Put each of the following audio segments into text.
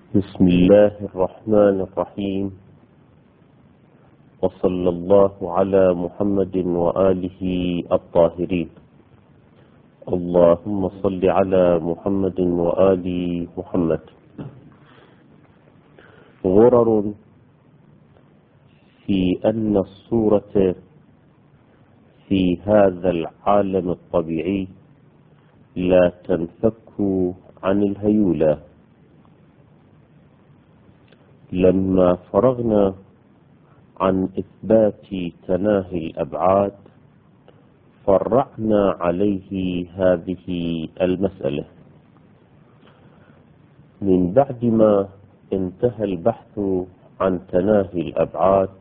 بسم الله الرحمن الرحيم، وصلى الله على محمد وآله الطاهرين. اللهم صل على محمد وآل محمد. غرر في أن الصورة في هذا العالم الطبيعي لا تنفك عن الهيولة. لما فرغنا عن إثبات تناهي الأبعاد فرعنا عليه هذه المسألة. من بعد ما انتهى البحث عن تناهي الأبعاد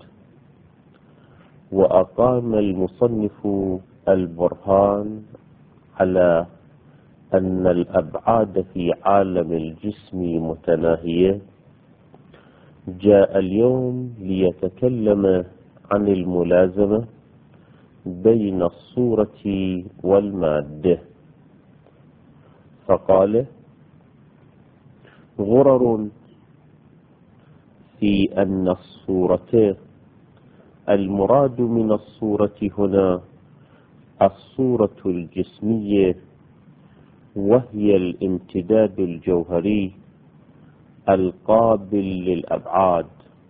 وأقام المصنف البرهان على أن الأبعاد في عالم الجسم متناهية، جاء اليوم ليتكلم عن الملازمة بين الصورة والمادة، فقال: غرر في أن الصورة، المراد من الصورة هنا الصورة الجسمية، وهي الامتداد الجوهري القابل للأبعاد.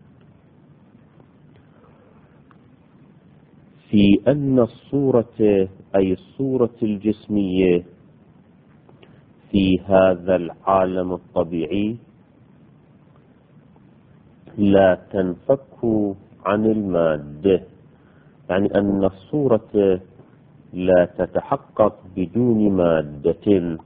في أن الصورة أي الصورة الجسمية في هذا العالم الطبيعي لا تنفك عن المادة، يعني أن الصورة لا تتحقق بدون مادة.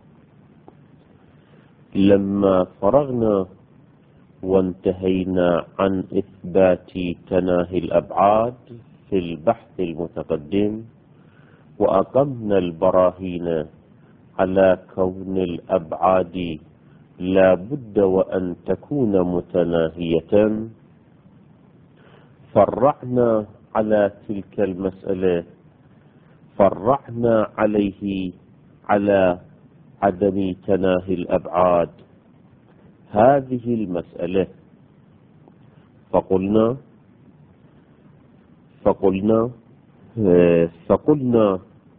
لما فرغنا وانتهينا عن إثبات تناهي الأبعاد في البحث المتقدم وأقمنا البراهين على كون الأبعاد لا بد وأن تكون متناهية، فرعنا على تلك المسألة، فرعنا عليه على عدم تناهي الأبعاد هذه المسألة، فقلنا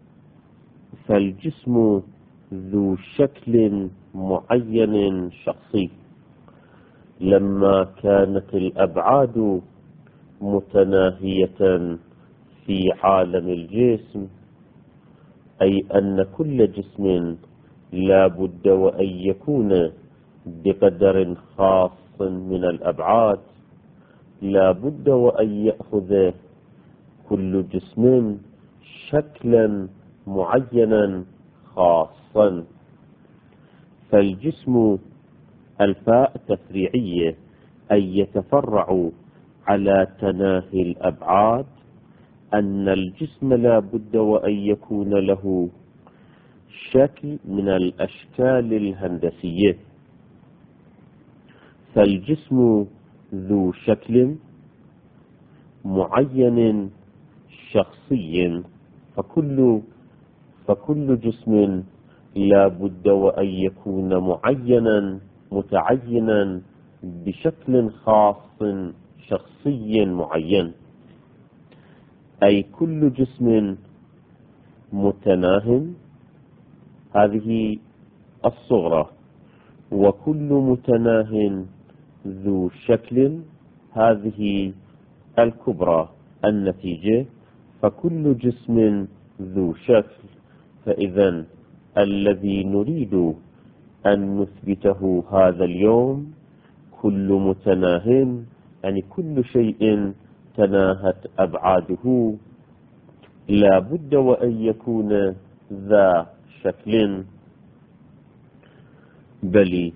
فالجسم ذو شكل معين شخصي. لما كانت الأبعاد متناهية في عالم الجسم، أي أن كل جسم لا بد وأن يكون بقدر خاص من الأبعاد، لا بد وأن يأخذ كل جسم شكلا معينا خاصا. فالجسم الفاء تفريعية، أي يتفرع على تناهي الأبعاد، أن الجسم لا بد وأن يكون له شكل من الأشكال الهندسية. فالجسم ذو شكل معين شخصي، فكل جسم لا بد وأن يكون معينا متعينا بشكل خاص شخصي معين، أي كل جسم متناه، هذه الصغرى، وكل متناه ذو شكل، هذه الكبرى. النتيجة فكل جسم ذو شكل. فإذا الذي نريد أن نثبته هذا اليوم كل متناه، يعني كل شيء تناهت أبعاده لا بد وأن يكون ذا شكل. بل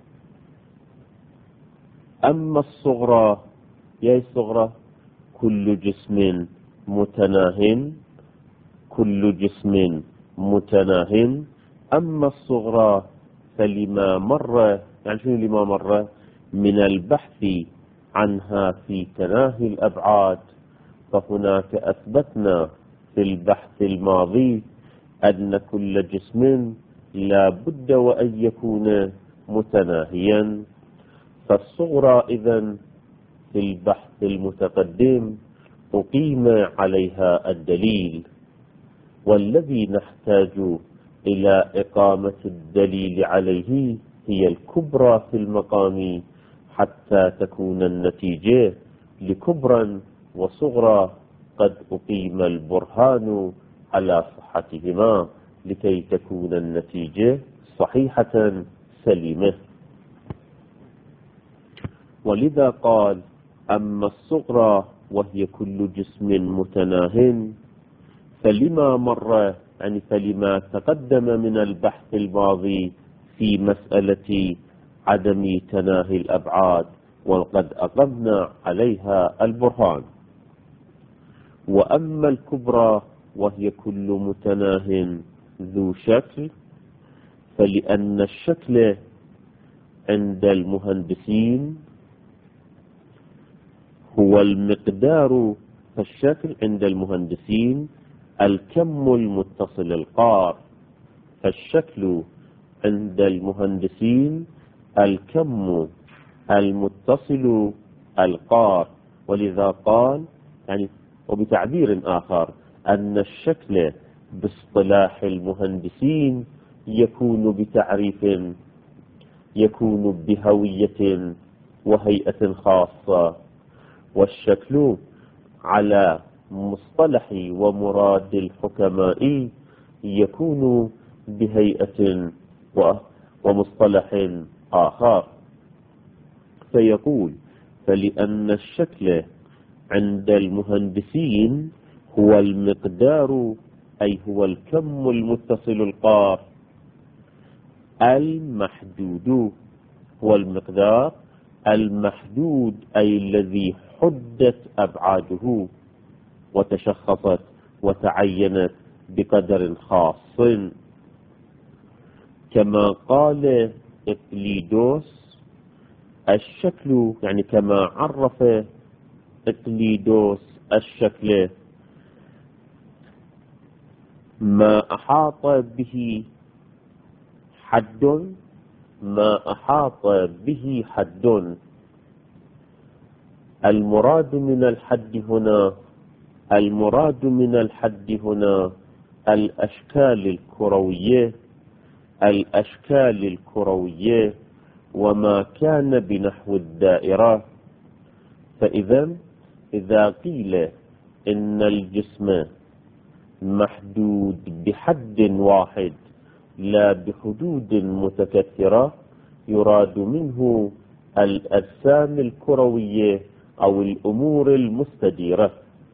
أما الصغرى، يا الصغرى كل جسم متناه، كل جسم متناه. أما الصغرى فلما مر، يعني شنو لما مر من البحث عنها في تناهي الأبعاد، فهناك أثبتنا في البحث الماضي أن كل جسم لا بد وأن يكون متناهيا. فالصغرى إذن في البحث المتقدم أقيم عليها الدليل، والذي نحتاج إلى إقامة الدليل عليه هي الكبرى في المقام، حتى تكون النتيجة لكبرى وصغرى قد أقيم البرهان على صحتهما، لكي تكون النتيجة صحيحة سليمة. ولذا قال: أما الصغرى وهي كل جسم متناه، فلما تقدم من البحث الماضي في مسألة عدم تناهي الأبعاد، وقد أقمنا عليها البرهان. وأما الكبرى وهي كل متناه ذو شكل، فلأن الشكل عند المهندسين هو المقدار، فالشكل عند المهندسين الكم المتصل القار، فالشكل عند المهندسين الكم المتصل القار. ولذا قال وبتعبير آخر أن الشكل باصطلاح المهندسين يكون بتعريف، يكون بهوية وهيئة خاصة، والشكل على مصطلح ومراد الحكماء يكون بهيئة ومصطلح آخر. فيقول: فلأن الشكل عند المهندسين هو المقدار، أي هو الكم المتصل القار المحدود، هو المقدار المحدود، أي الذي حدت أبعاده وتشخصت وتعينت بقدر خاص، كما قال إقليدوس: الشكل كما عرف إقليدوس الشكل ما أحاط به حد، ما أحاط به حد. المراد من الحد هنا الأشكال الكروية وما كان بنحو الدائرة. إذا قيل إن الجسم محدود بحد واحد لا بحدود متكثرة، يراد منه الأجسام الكروية أو الأمور المستديرة.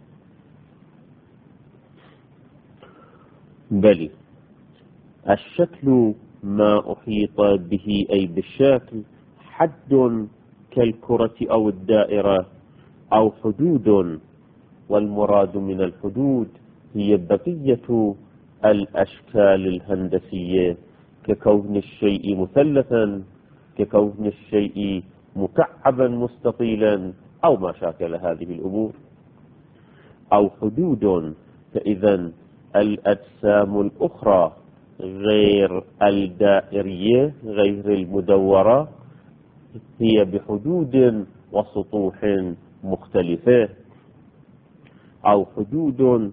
بل الشكل ما أحيط به، أي بالشكل، حد كالكرة أو الدائرة أو حدود، والمراد من الحدود هي بقية الأشكال الهندسية، ككون الشيء مثلثا، ككون الشيء مكعبا مستطيلا، أو ما شاكل هذه الأمور، أو حدود. فإذا الأجسام الأخرى غير الدائرية، غير المدورة، هي بحدود وسطوح مختلفة، أو حدود.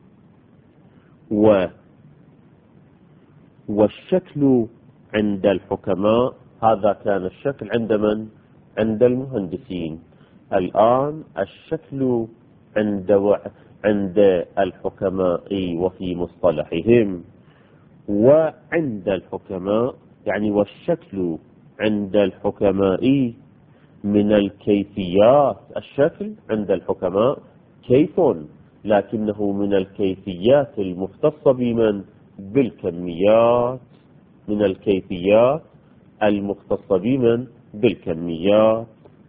والشكل عند الحكماء، هذا كان الشكل عند من؟ عند المهندسين. الآن الشكل عند الحكماء وفي مصطلحهم. وعند الحكماء والشكل عند الحكماء من الكيفيات. الشكل عند الحكماء كيف، لكنه من الكيفيات المختصة بمن؟ بالكميات، من الكيفيات المختصة بمن؟ بالكميات.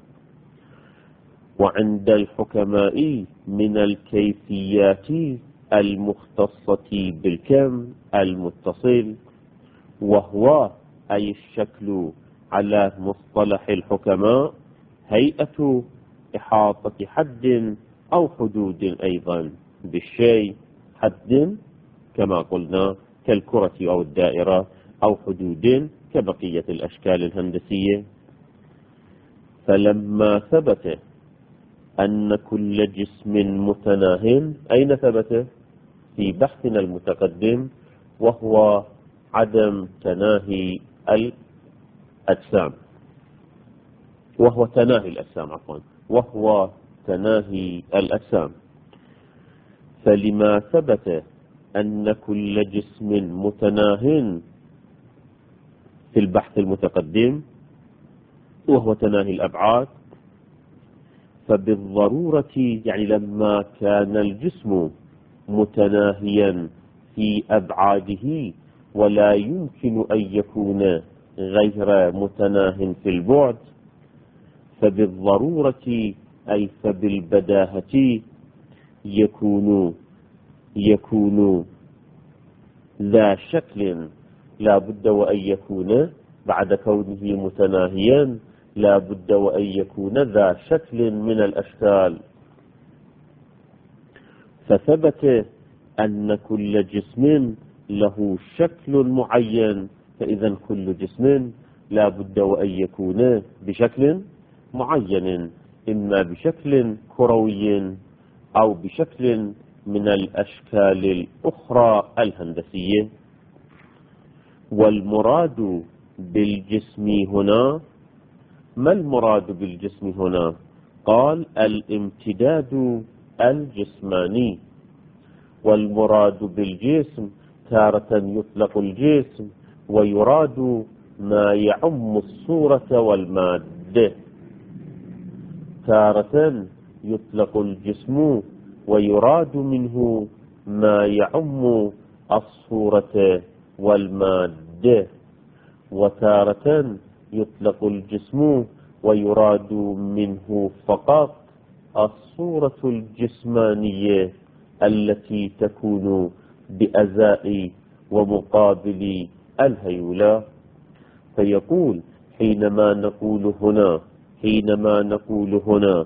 وعند الحكماء من الكيفيات المختصة بالكم المتصل، وهو أي الشكل على مصطلح الحكماء هيئة إحاطة حد أو حدود أيضا بالشيء، حد كما قلنا كالكرة أو الدائرة، أو حدود كبقية الأشكال الهندسية. فلما ثبت أن كل جسم متناه، أين ثبت؟ في بحثنا المتقدم، وهو عدم تناهي الأجسام، وهو تناهي الأجسام عفوا، وهو تناهي الأجسام. فلما ثبت أن كل جسم متناه في البحث المتقدم وهو تناهي الأبعاد، فبالضرورة يعني لما كان الجسم متناهيا في أبعاده ولا يمكن أن يكون غير متناه في البعد، فبالضرورة أي فبالبداهة يكون ذا شكل لا بد وأن يكون بعد كونه متناهيا، لا بد وأن يكون ذا شكل من الأشكال. فثبت أن كل جسم له شكل معين، فإذا كل جسم لا بد وأن يكون بشكل معين، إما بشكل كروي أو بشكل من الأشكال الأخرى الهندسية. والمراد بالجسم هنا، ما المراد بالجسم هنا؟ قال الامتداد الجسماني. والمراد بالجسم تارة يطلق الجسم ويراد ما يعم الصورة والمادة، تارة يطلق الجسم ويراد منه ما يعم الصورة والمادة، وتارة يطلق الجسم ويراد منه فقط الصورة الجسمانية التي تكون بأزاء ومقابل الهيولة. فيقول حينما نقول هنا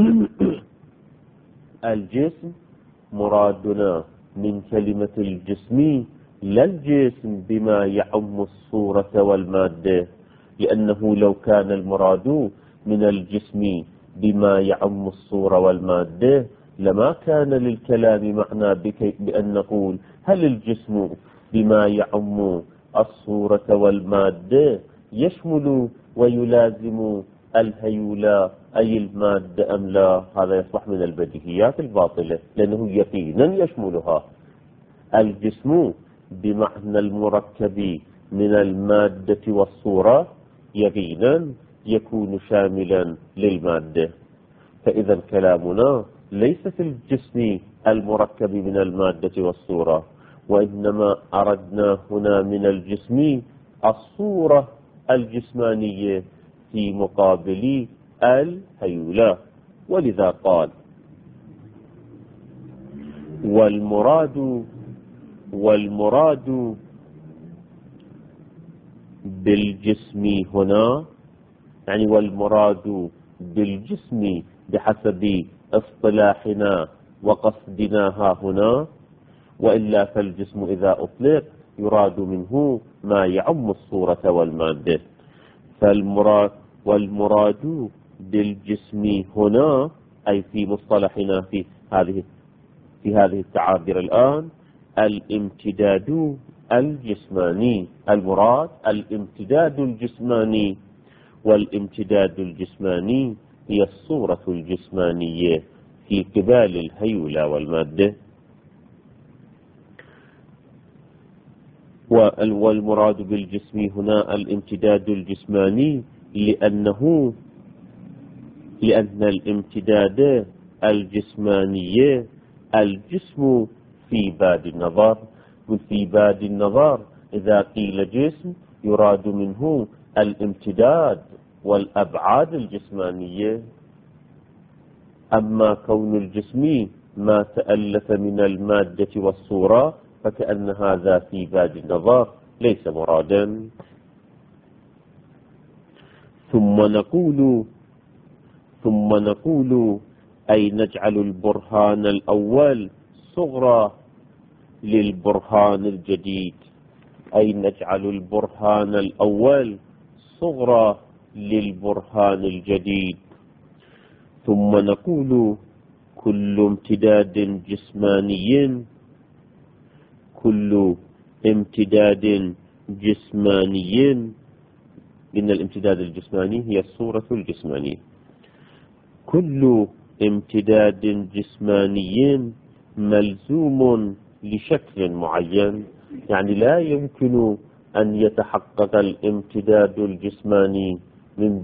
الجسم، مرادنا من كلمة الجسم لا الجسم بما يعم الصورة والمادة، لأنه لو كان المراد من الجسم بما يعم الصورة والمادة لما كان للكلام معنى بأن نقول هل الجسم بما يعم الصورة والمادة يشمل ويلازم الهيولة أي المادة أم لا؟ هذا يصبح من البديهيات الباطلة، لأنه يقينا يشملها. الجسم بمعنى المركب من المادة والصورة يقينا يكون شاملا للمادة. فإذا كلامنا ليس في الجسم المركب من المادة والصورة، وإنما أردنا هنا من الجسم الصورة الجسمانية في مقابل الهيولة. ولذا قال والمراد بالجسم هنا، يعني والمراد بالجسم بحسب اصطلاحنا وقصدنا ها هنا، وإلا فالجسم إذا أطلق يراد منه ما يعم الصورة والمادة. والمراد بالجسم هنا أي في مصطلحنا في هذه التعابير الآن الامتداد الجسماني. المراد الامتداد الجسماني، والامتداد الجسماني هي الصورة الجسمانية في قبال الهيولة والمادة. والمراد بالجسم هنا الامتداد الجسماني لأن الامتداد الجسماني الجسم في باب النظر. في باب النظر إذا قيل جسم يراد منه الامتداد والأبعاد الجسمانية. أما كون الجسم ما تألف من المادة والصورة فكأن هذا في باب النظر ليس مرادا. ثم نقول أي نجعل البرهان الأول صغرى للبرهان الجديد، أي نجعل البرهان الأول صغرى للبرهان الجديد. ثم نقول كل امتداد جسماني، كل امتداد جسماني، إن الامتداد الجسماني هي الصورة الجسمانية، كل امتداد جسماني ملزوم لشكل معين، يعني لا يمكن أن يتحقق الامتداد الجسماني من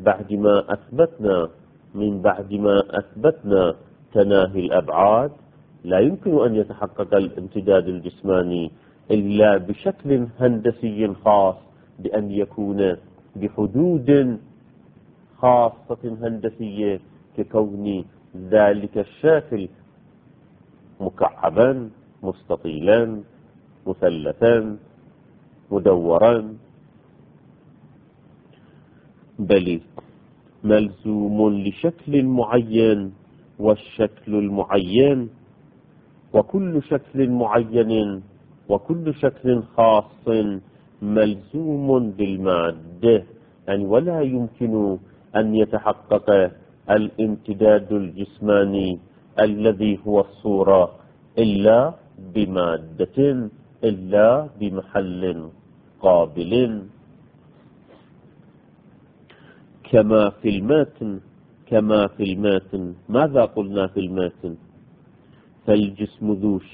بعد ما أثبتنا تناهي الأبعاد. لا يمكن أن يتحقق الامتداد الجسماني إلا بشكل هندسي خاص، بأن يكون بحدود خاصة هندسية، ككون ذلك الشكل مكعبا، مستطيلا، مثلثا، مدورا، بل ملزوم لشكل معين، والشكل المعين وكل شكل معين وكل شكل خاص ملزوم بالمادة، يعني ولا يمكن أن يتحقق الامتداد الجسماني الذي هو الصورة إلا بمادة، إلا بمحل قابل. كما في الماتن ماذا قلنا في الماتن؟ فالجسم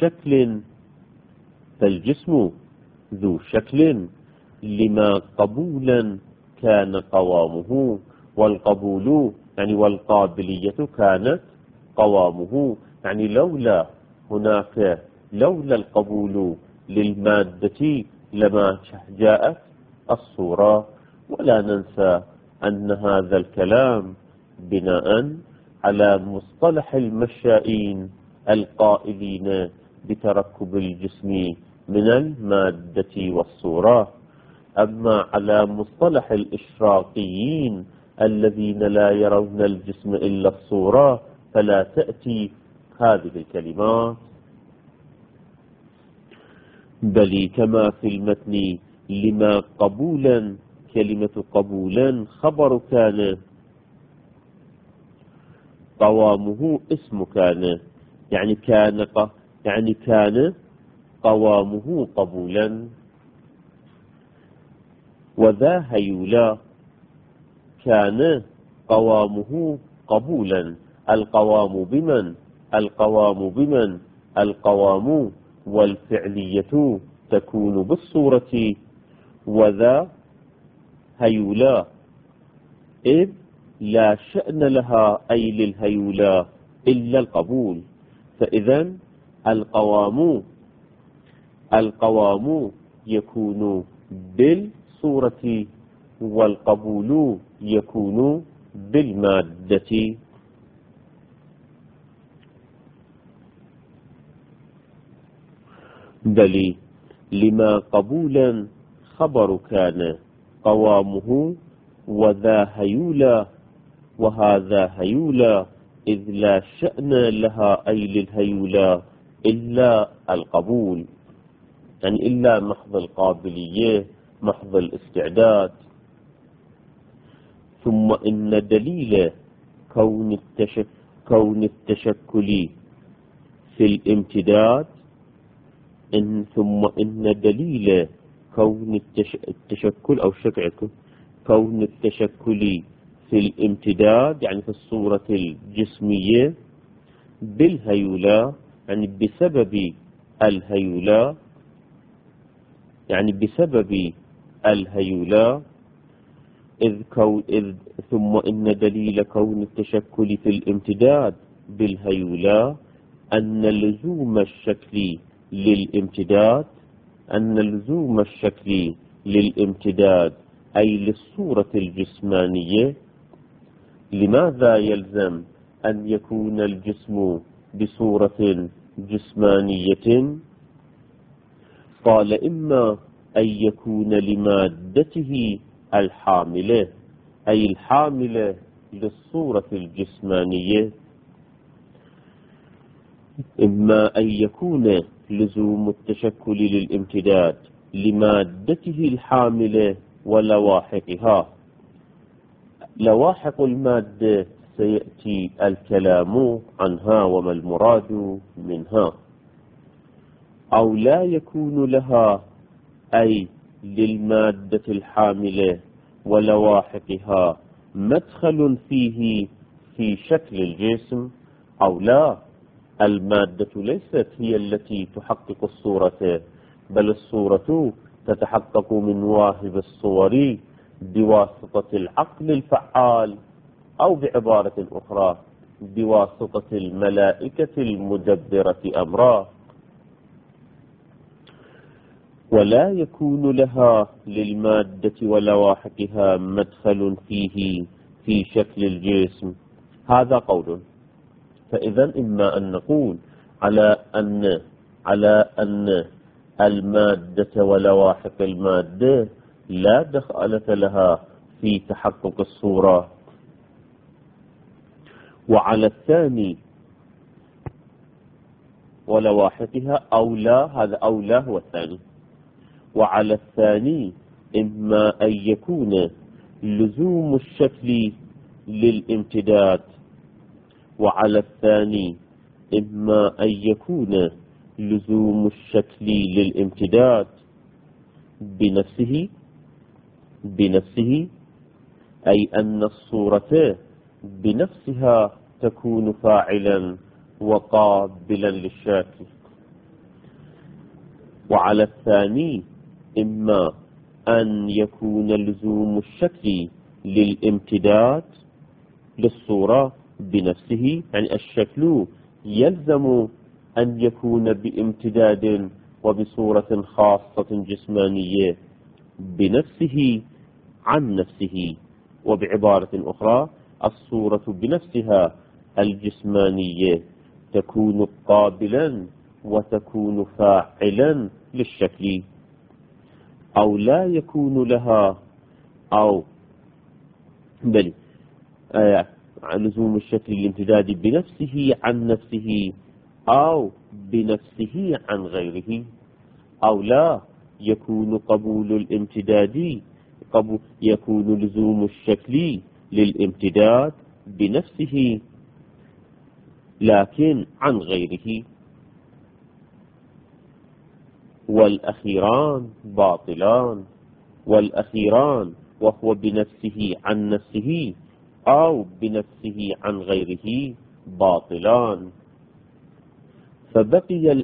ذو شكل لما قبولا كان قوامه، والقبول يعني والقابلية كانت قوامه، يعني لولا القبول للمادة لما جاءت الصورة. ولا ننسى أن هذا الكلام بناء على مصطلح المشائين القائلين بتركب الجسم من المادة والصورة. أما على مصطلح الإشراقيين الذين لا يرون الجسم إلا الصورة فلا تأتي هذه الكلمات. بل كما في المتن لما قبولا، كلمة قبولا خبر كان، قوامه اسم كان، يعني كان قوامه قبولا. وذا هيولا كان قوامه قبولا. القوام بمن؟ القوام والفعلية تكون بالصورة. وذا هيولا إذ لا شأن لها أي للهيولا إلا القبول. فإذا القوام يكون بالصورة، والقبول يكون بالمادة. بل لما قبولا خبر كان قوامه، وذا هيولا وهذا هيولا إذ لا شأن لها أي للهيولا إلا القبول، يعني إلا محض القابلية، محض الاستعداد. ثم إن دليل كون التشكل في الامتداد ثم إن دليل كون التشكل أو كون التشكل في الامتداد، يعني في الصورة الجسمية، بالهيولا، يعني بسبب الهيولا، ثم إن دليل كون التشكل في الامتداد بالهيولا أن لزوم الشكل للامتداد أي للصورة الجسمانية. لماذا يلزم أن يكون الجسم بصورة جسمانية؟ قال إما أن يكون لمادته الحاملة، أي الحاملة للصورة الجسمانية، إما أن يكون لزوم التشكل لواحق المادة سيأتي الكلام عنها وما المراد منها. أو لا يكون لها أي للمادة الحاملة ولواحقها مدخل فيه في شكل الجسم. أو لا، المادة ليست هي التي تحقق الصورة، بل الصورة تتحقق من واهب الصور بواسطة العقل الفعال، أو بعبارة أخرى بواسطة الملائكة المدبرة أمرا. ولا يكون لها للمادة ولواحقها مدخل فيه في شكل الجسم. هذا قول. فإذا إما أن نقول على أن المادة ولواحق المادة لا دخالة لها في تحقق الصورة، وعلى الثاني ولواحقها أو لا، هذا أو لا هو الثاني. وعلى الثاني إما أن يكون لزوم الشكل للامتداد، وعلى الثاني إما أن يكون لزوم الشكل للامتداد بنفسه، أي أن الصورة بنفسها تكون فاعلا وقابلا للشكل. وعلى الثاني إما أن يكون لزوم الشكل للامتداد للصورة بنفسه، يعني الشكل يلزم أن يكون بامتداد وبصورة خاصة جسمانية بنفسه عن نفسه. وبعبارة أخرى الصورة بنفسها الجسمانية تكون قابلا وتكون فاعلا للشكل. أو لا يكون لها أو بل لزوم الشكل الامتداد بنفسه عن نفسه أو بنفسه عن غيره. أو لا يكون قبول الامتداد يكون لزوم الشكل للامتداد بنفسه لكن عن غيره. والأخيران باطلان. والأخيران وهو بنفسه عن نفسه أو بنفسه عن غيره باطلان. فبقي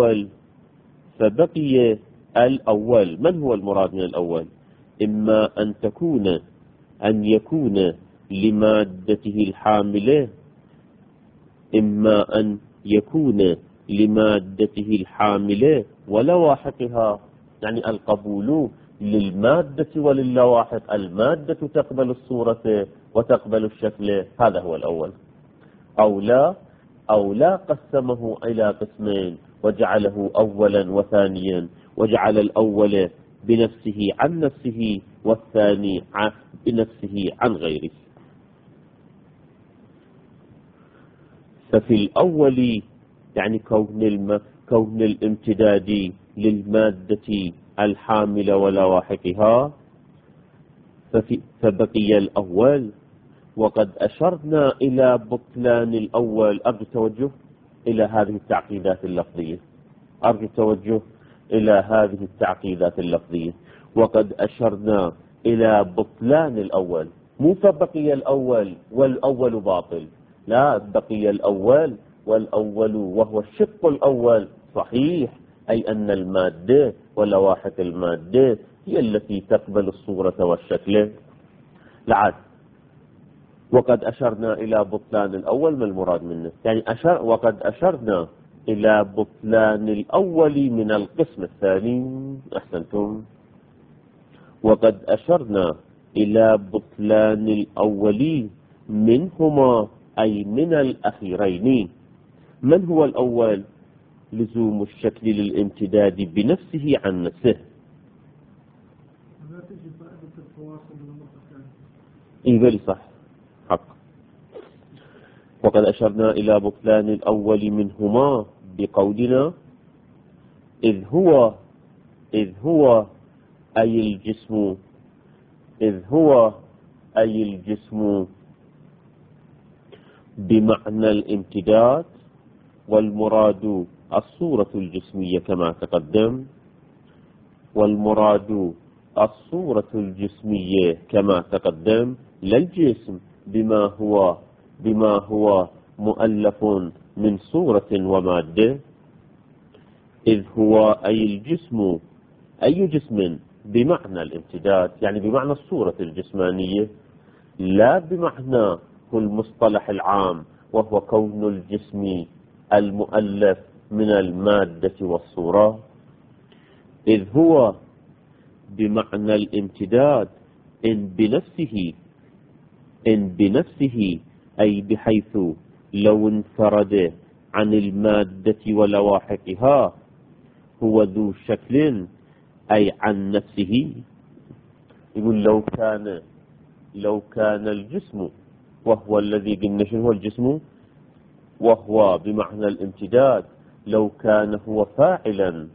الأول. من هو المراد من الأول؟ إما أن يكون لمادته الحاملة، إما أن يكون لمادته الحاملة ولواحقها، يعني القبول للمادة وللواحق. المادة تقبل الصورة وتقبل الشكل، هذا هو الأول. أو لا قسمه إلى قسمين وجعله أولا وثانيا، وجعل الأول بنفسه عن نفسه والثاني بنفسه عن غيره. ففي الأول يعني كون الامتداد للمادة الحاملة ولواحقها، فبقي الأول. وقد أشرنا إلى بطلان الأول. أرجو التوجه إلى هذه التعقيدات اللفظية. وقد أشرنا إلى بطلان الأول، مو فبقي الأول والأول باطل، لا، بقي الأول والأول وهو الشق الأول صحيح، أي أن المادة ولواحق المادة هي التي تقبل الصورة والشكل. لعد وقد أشرنا إلى بطلان الأول، ما المراد منه؟ يعني وقد أشرنا إلى بطلان الأول من القسم الثاني. أحسنتم. وقد أشرنا إلى بطلان الأول منهما، أي من الأخيرين. من هو الأول؟ لزوم الشكل للامتداد بنفسه عن نفسه. بل صح، حق. وقد أشرنا إلى بطلان الأول منهما بقولنا إذ هو أي الجسم، إذ هو أي الجسم بمعنى الامتداد، والمراد الصورة الجسمية كما تقدم، والمراد الصورة الجسمية كما تقدم، لا الجسم بما هو مؤلف من صورة ومادة. إذ هو أي الجسم، أي جسم بمعنى الامتداد، يعني بمعنى الصورة الجسمانية، لا بمعنى المصطلح العام وهو كون الجسم المؤلف من المادة والصورة. إذ هو بمعنى الامتداد إن بنفسه أي بحيث لو انفرد عن المادة ولواحقها هو ذو شكل أي عن نفسه. يقول لو كان الجسم، وهو الذي قلنا شنو هو الجسم، وهو بمعنى الامتداد، لو كان هو فاعلا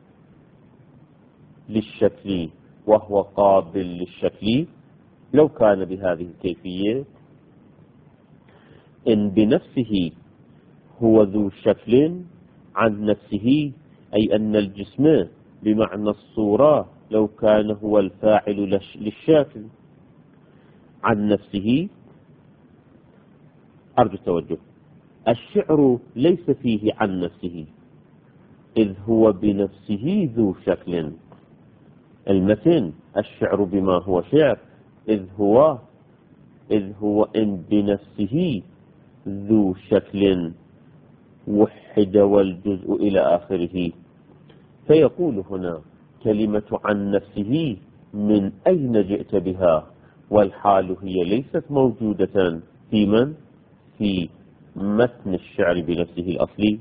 للشكل وهو قابل للشكل، لو كان بهذه الكيفية، إن بنفسه هو ذو شكل عن نفسه، أي أن الجسم بمعنى الصورة لو كان هو الفاعل للشكل عن نفسه. أرجو التوجه، الشعر ليس فيه عن نفسه، إذ هو بنفسه ذو شكل. المتن الشعر بما هو شعر، إذ هو إن بنفسه ذو شكل وحد والجزء إلى آخره. فيقول هنا كلمة عن نفسه من أين جئت بها، والحال هي ليست موجودة في متن الشعر بنفسه الأصلي.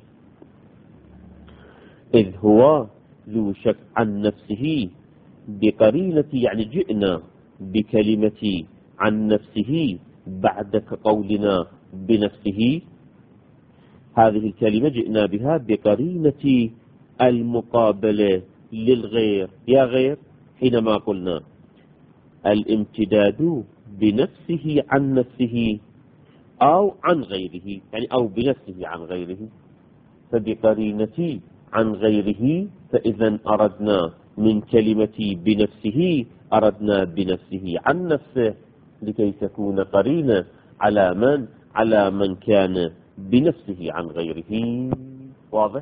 إذ هو ذو شك عن نفسه بقرينة، يعني جئنا بكلمة عن نفسه بعد قولنا بنفسه. هذه الكلمة جئنا بها بقرينة المقابلة للغير. يا غير، حينما قلنا الامتداد بنفسه عن نفسه أو عن غيره، يعني أو بنفسه عن غيره، فبقرينة عن غيره، فإذا أردنا من كلمة بنفسه أردنا بنفسه عن نفسه، لكي تكون قرينة على من كان بنفسه عن غيره. واضح؟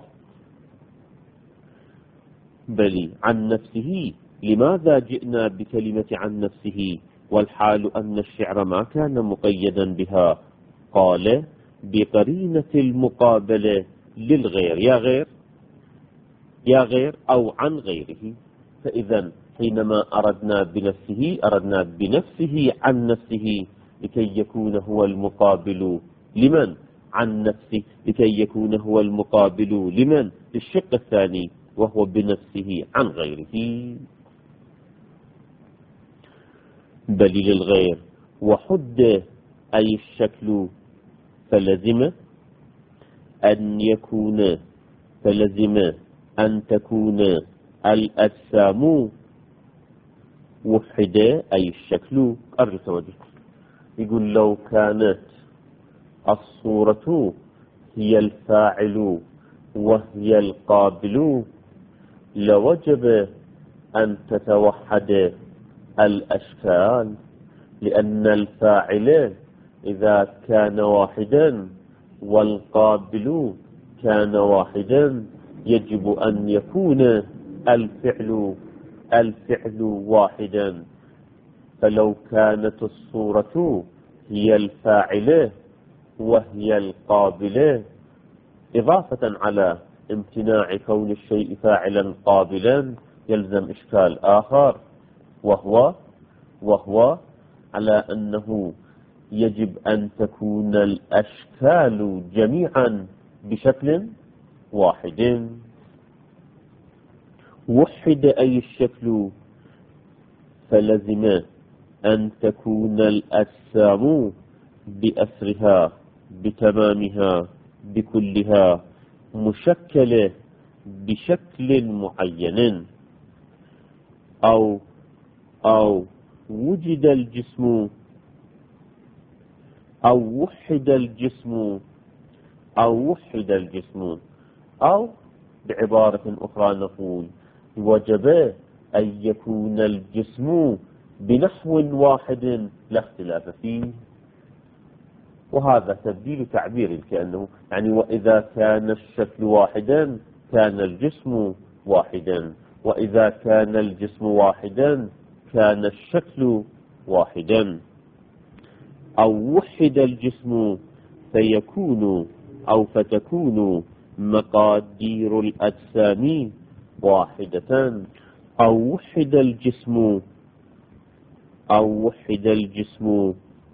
بل عن نفسه. لماذا جئنا بكلمة عن نفسه والحال أن الشعر ما كان مقيدا بها؟ قال بقرينة المقابلة للغير. يا غير أو عن غيره. فإذا حينما أردنا بنفسه عن نفسه، لكي يكون هو المقابل لمن؟ عن نفسه، لكي يكون هو المقابل لمن؟ للشق الثاني وهو بنفسه عن غيره. بل للغير. وحد أي الشكل، فلزم أن تكون الأجسام وحدة أي الشكل. أرجو توجه. يقول لو كانت الصورة هي الفاعل وهي القابل، لوجب أن تتوحد الأشكال، لأن الفاعل إذا كان واحدا والقابل كان واحدا يجب أن يكون الفعل واحدا. فلو كانت الصورة هي الفاعلة وهي القابلة، إضافة على امتناع كون الشيء فاعلا قابلا، يلزم إشكال آخر، وهو على أنه يجب أن تكون الأشكال جميعا بشكل واحد. وحد أي الشكل، فلزم أن تكون الأجسام بأسرها بتمامها بكلها مشكلة بشكل معين، أو وجد الجسم أو وحد الجسم، أو وحد الجسم، أو بعبارة أخرى نقول وجب أن يكون الجسم بنحو واحد لا اختلاف فيه. وهذا تبديل تعبير كأنه يعني وإذا كان الشكل واحدا كان الجسم واحدا، وإذا كان الجسم واحدا كان الشكل واحدا. أو وحد الجسم فيكون أو فتكون مقادير الأجسام واحدة. أو وحد الجسم، أو وحد الجسم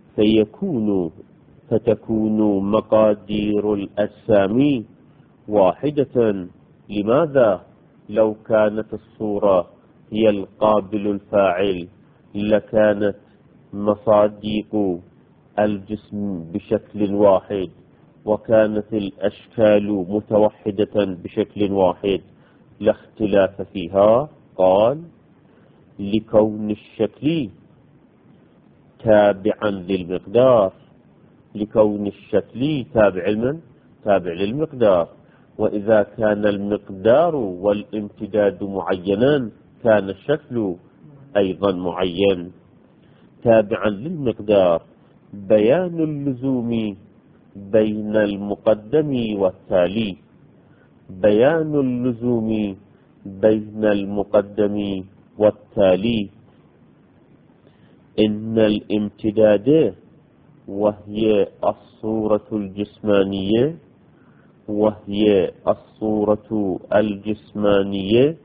فتكون مقادير الأجسام واحدة. لماذا؟ لو كانت الصورة هي القابل الفاعل لكانت مصادق الجسم بشكل واحد، وكانت الأشكال متوحدة بشكل واحد لا اختلاف فيها. قال لكون الشكل تابعا للمقدار، لكون الشكل تابع للمقدار. وإذا كان المقدار والامتداد معينا كان الشكل أيضا معين تابعا للمقدار. بيان اللزوم بين المقدم والتالي، بيان اللزوم بين المقدم والتالي. إن الامتداد وهي الصورة الجسمانية، وهي الصورة الجسمانية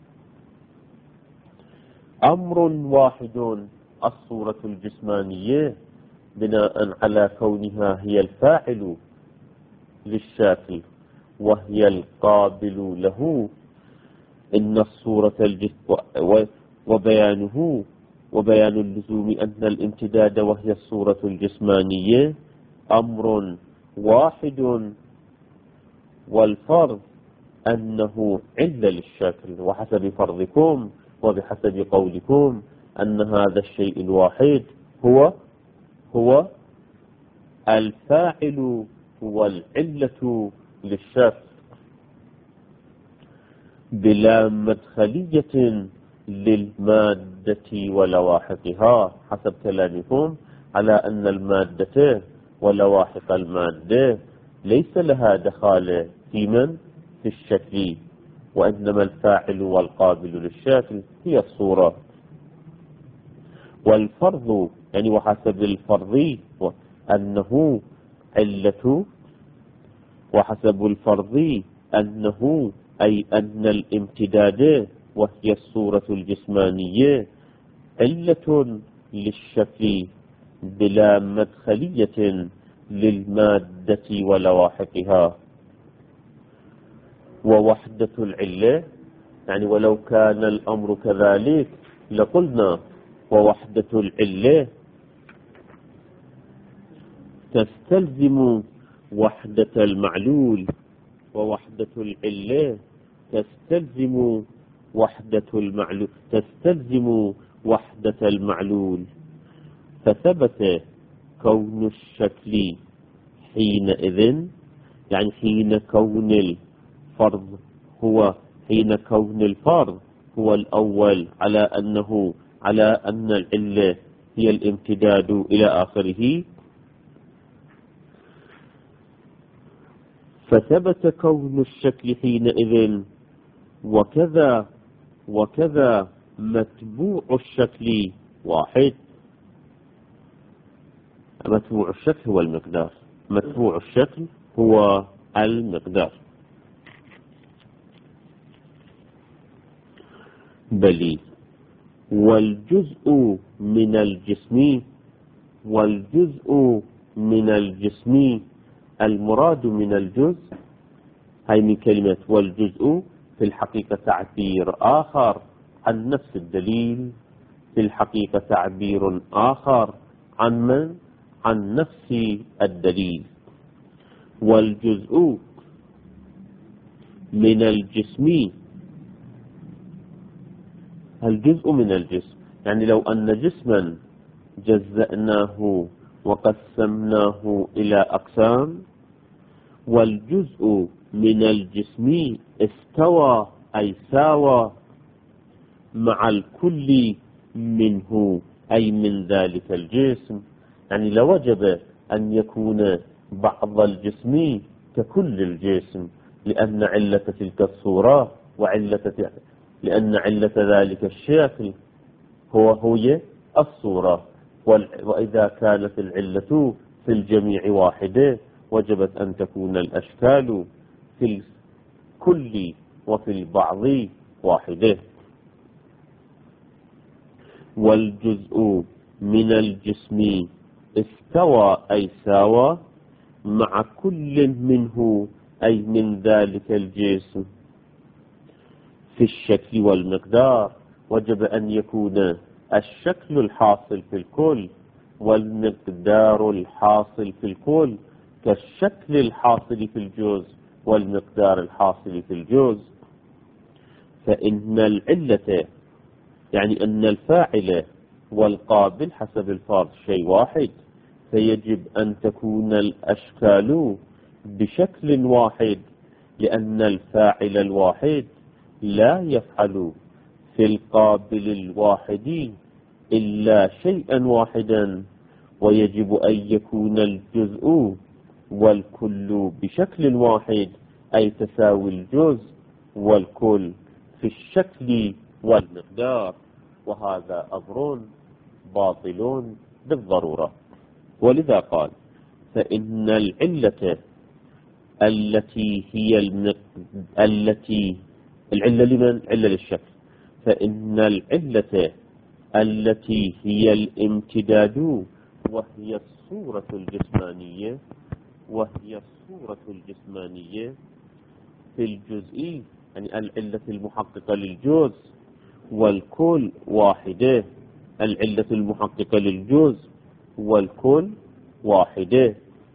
أمر واحد. الصورة الجسمانية بناء على كونها هي الفاعل للشكل وهي القابل له. إن الصورة وبيان اللزوم أن الامتداد وهي الصورة الجسمانية أمر واحد، والفرض أنه علة للشكل، وحسب فرضكم وبحسب قولكم أن هذا الشيء الواحد هو الفاعل والعلة للشكل بلا مدخلية للمادة ولواحقها. حسب كلامكم على أن المادة ولواحق المادة ليس لها دخالة في الشكل، وإنما الفاعل والقابل للشكل هي الصورة. والفرض يعني وحسب الفرض أنه علة، وحسب الفرض أنه أي أن الامتداد وهي الصورة الجسمانية علة للشكل بلا مدخلية للمادة ولواحقها. ووحدة العلة يعني ولو كان الأمر كذلك لقلنا ووحدة العلة تستلزم وحدة المعلول، ووحدة العلة تستلزم وحدة المعلول. فثبت كون الشكل حينئذ يعني حين كون الفرض هو الأول على أن العلة هي الامتداد إلى آخره. فثبت كون الشكل حينئذ وكذا متبوع الشكل واحد. متبوع الشكل هو المقدار، متبوع الشكل هو المقدار. بلي والجزء من الجسم المراد من الجزء هاي من كلمة والجزء في الحقيقة تعبير آخر عن نفس الدليل، في الحقيقة تعبير آخر عن نفس الدليل. والجزء من الجسم، الجزء من الجسم يعني لو أن جسما جزأناه وقسمناه إلى أقسام. والجزء من الجسم استوى أي ساوى مع الكل منه أي من ذلك الجسم. يعني لوجب أن يكون بعض الجسم ككل الجسم، لأن علة تلك الصورة لأن علة ذلك الشكل هي الصورة. وإذا كانت العلة في الجميع واحدة وجبت أن تكون الأشكال في الكل وفي البعض واحدة. والجزء من الجسم استوى أي ساوى مع كل منه أي من ذلك الجسم في الشكل والمقدار. وجب أن يكون الشكل الحاصل في الكل والمقدار الحاصل في الكل كالشكل الحاصل في الجزء والمقدار الحاصل في الجزء. فإن العلة يعني أن الفاعل والقابل حسب الفرض شيء واحد، فيجب أن تكون الأشكال بشكل واحد، لأن الفاعل الواحد لا يفعل في القابل الواحد إلا شيئا واحدا. ويجب أن يكون الجزء والكل بشكل واحد أي تساوي الجزء والكل في الشكل والمقدار، وهذا أمر باطل بالضرورة. ولذا قال فإن العلة التي هي العلة لمن؟ علة للشكل. فإن العلة التي هي الامتداد وهي الصورة الجسمانية في الجزء، يعني العلة المحققة للجزء والكل واحدة. العلة المحققة للجزء والكل واحدة.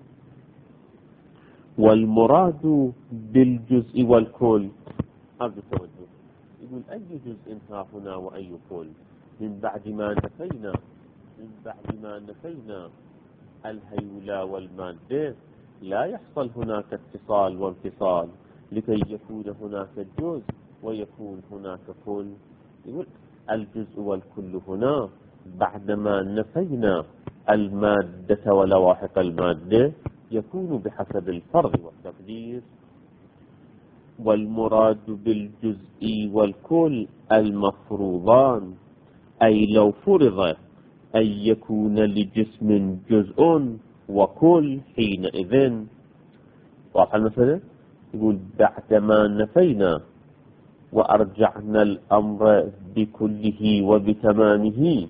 والمراد بالجزء والكل هذا التوجه. يقول أي جزء ها هنا وأي كل من بعد ما نفينا الهيولى والمادة لا يحصل هناك اتصال وانفصال لكي يكون هناك جزء ويكون هناك كل. يقول الجزء والكل هنا بعدما نفينا المادة ولواحق المادة يكون بحسب الفرض والتقدير. والمراد بالجزء والكل المفروضان، أي لو فرض أن يكون لجسم جزء وكل حينئذ. واضح المسألة؟ يقول بعدما نفينا وأرجعنا الأمر بكله وبتمامه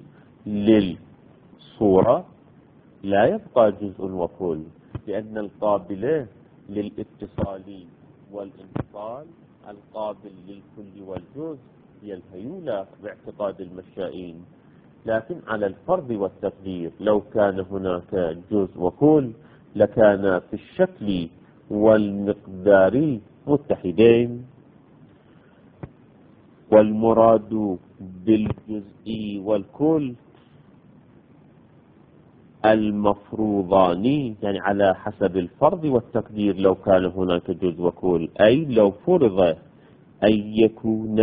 للصورة لا يبقى جزء وكل، لأن القابل للاتصال والانفصال القابل للكل والجزء هي الهيولى باعتقاد المشائين. لكن على الفرض والتقدير لو كان هناك جزء وكل لكان في الشكل والمقدار متحدين. والمراد بالجزء والكل المفروضان، يعني على حسب الفرض والتقدير لو كان هناك جزء وكل، أي لو فرض أن يكون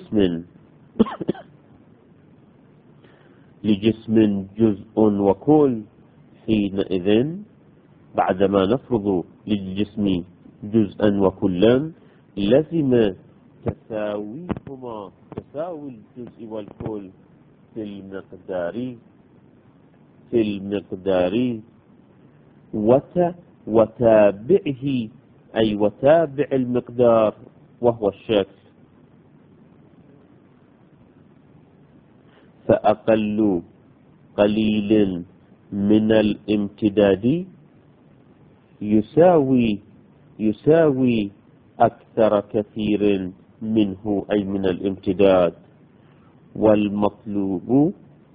لجسم جزء وكل حينئذ بعدما نفرض للجسم جزءا وكلا لازم تساوي الجزء والكل في المقدار وتابعه، أي وتابع المقدار وهو الشكل. فأقل قليل من الامتداد يساوي أكثر كثير منه أي من الامتداد. والمطلوب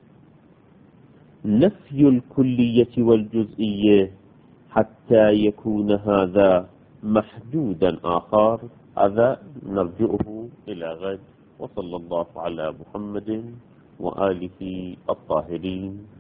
نفي الكلية والجزئية حتى يكون هذا محدودا آخر. هذا نرجعه إلى غد. وصلى الله على محمد وآله الطاهرين.